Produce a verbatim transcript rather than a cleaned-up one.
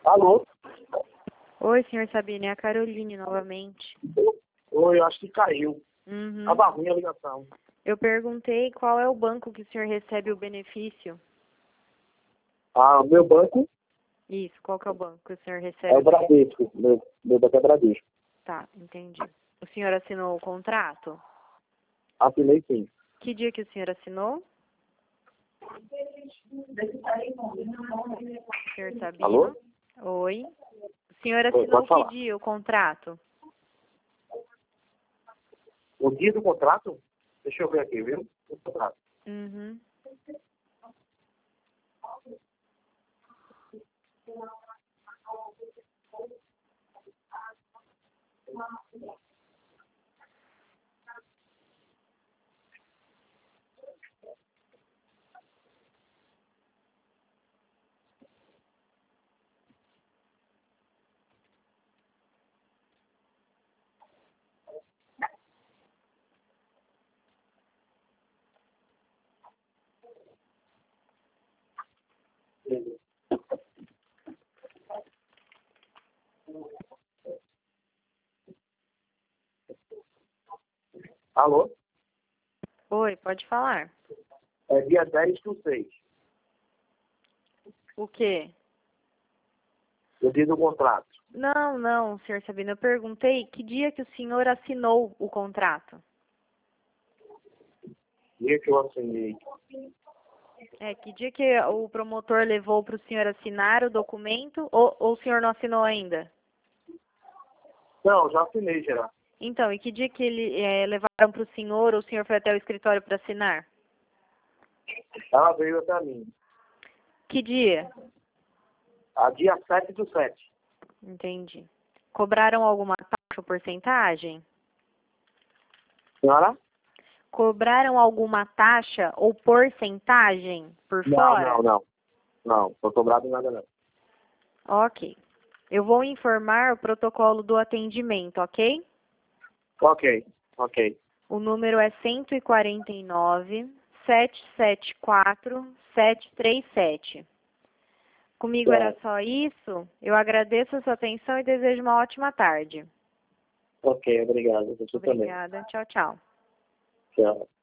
Alô? Oi, senhor Sabino, é a Caroline novamente. Oi, eu acho que caiu. Uhum. Tava ruim a ligação. Eu perguntei qual é o banco que o senhor recebe o benefício. Ah, o meu banco Isso, qual que é o banco que o senhor recebe? é o Bradesco. Meu, meu banco é Bradesco. Tá, entendi. O senhor assinou o contrato? Assinei sim. Que dia que o senhor assinou? Senhor Sabino? Alô? Oi. O senhor Oi, assinou pode que falar. dia o contrato? O dia do contrato? Deixa eu ver aqui, viu? O contrato. Uhum. Alô? Oi, pode falar. É dia dez do seis. O quê? O dia do contrato. Não, não, senhor Sabino, eu perguntei que dia que o senhor assinou o contrato. Dia que eu assinei. É, que dia que o promotor levou para o senhor assinar o documento ou, ou o senhor não assinou ainda? Não, já assinei já. Então, e que dia que ele é, levaram para o senhor ou o senhor foi até o escritório para assinar? Ela veio até mim. Que dia? A dia sete do sete. Entendi. Cobraram alguma taxa ou porcentagem? Senhora? Cobraram alguma taxa ou porcentagem por Não, fora? não, não. Não, não cobrado nada não. Ok. Eu vou informar o protocolo do atendimento, ok? Ok, ok. O número é cento e quarenta e nove, sete sete quatro, sete três sete. Comigo era Certo. só isso. Eu agradeço a sua atenção e desejo uma ótima tarde. Ok, obrigado. Você também. Obrigada. Tchau, tchau. Tchau.